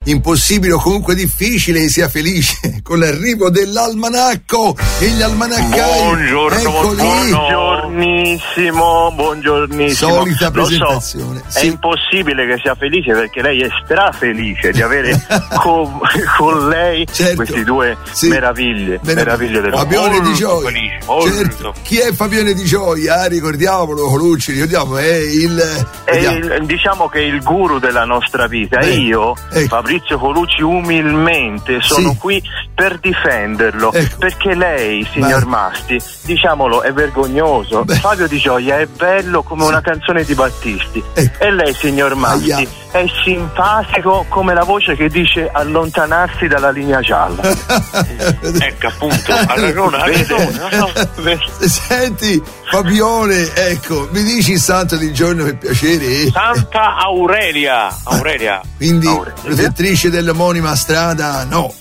impossibile o comunque difficile sia felice con l'arrivo dell'almanacco e gli almanaccai. Buongiornissimo. Solita presentazione. So, è impossibile che sia felice perché lei è strafelice di avere con lei questi due meraviglie del mondo. Fabione Di Gioia. Certo. Chi è Fabione Di Gioia? Ricordiamolo, Colucci, diciamo che è il guru della nostra vita. Io, Fabrizio Colucci, umilmente sono qui per difenderlo, perché lei, signor Masti, diciamolo, è vergognoso. Fabio Di Gioia è bello come una canzone di Battisti, e lei, signor Masti, è simpatico come la voce che dice allontanarsi dalla linea gialla. Ecco, appunto, ha ragione. Senti, Fabione, ecco, mi dici il santo di giorno per piacere? Santa Aurelia. Quindi protettrice dell'omonima strada? No.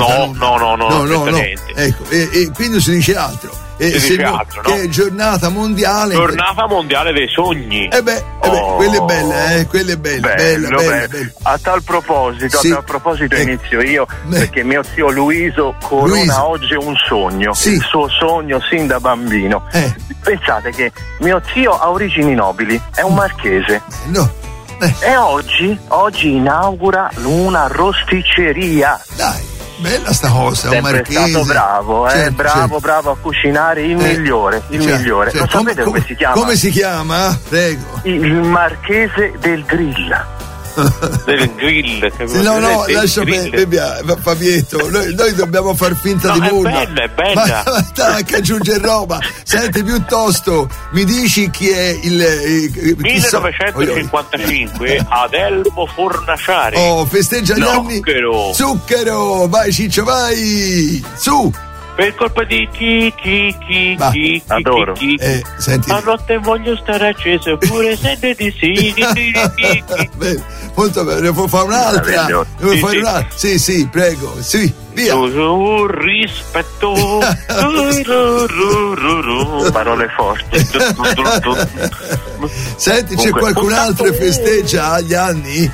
Ecco, e quindi si dice altro. Che è giornata mondiale. Giornata mondiale dei sogni. Quella è bella, quella è bella. Bella. A tal proposito inizio io, perché mio zio Luiso corona oggi un sogno, il suo sogno sin da bambino. Pensate che mio zio ha origini nobili, è un marchese. E oggi inaugura una rosticceria. Dai. Bella sta cosa, un marchese. È stato bravo, bravo a cucinare, il migliore. Lo sapete come si chiama? Come si chiama? Prego. Il marchese del grill. Del grill. No, lascia Fabietto, noi dobbiamo far finta di nulla. È bella. Ma anche aggiungere roba. Senti, piuttosto mi dici chi è il 1955 Adelmo Fornaciari. Festeggia gli anni. Zucchero, vai Ciccio, vai su. Per colpa di chi adoro. Senti. A notte voglio stare acceso pure se di sì. Bene, molto bene, devo fare un'altra. Sì, prego. Sì, via. Rispetto. Parole forti. Senti, c'è qualcun altro che festeggia gli anni?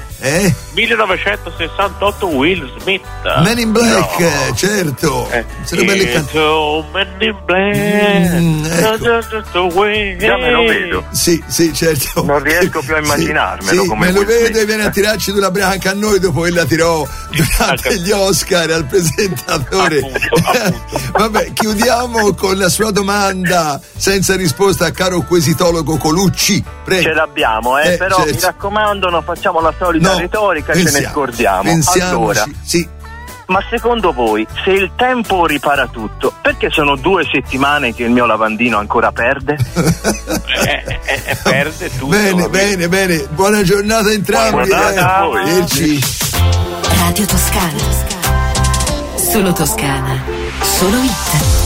1968 Will Smith. Men in Black, certo. Sono belle canzoni. Men in Black. Già me lo vedo. Sì, certo. Non riesco più a immaginarmelo. Sì, come me lo vedo e viene a tirarci una branca a noi dopo che la tirò durante gli Oscar al presentatore. Appunto. Vabbè, chiudiamo con la sua domanda senza risposta, caro quesitologo Colucci. Prego. Ce l'abbiamo, però certo. Mi raccomando, non facciamo la solita retorica, ce ne scordiamo. Allora, ma secondo voi, se il tempo ripara tutto, perché sono 2 settimane che il mio lavandino ancora perde? Perde tutto. Bene. Buona giornata a entrambi. Radio Toscana. Solo Toscana. Solo hit.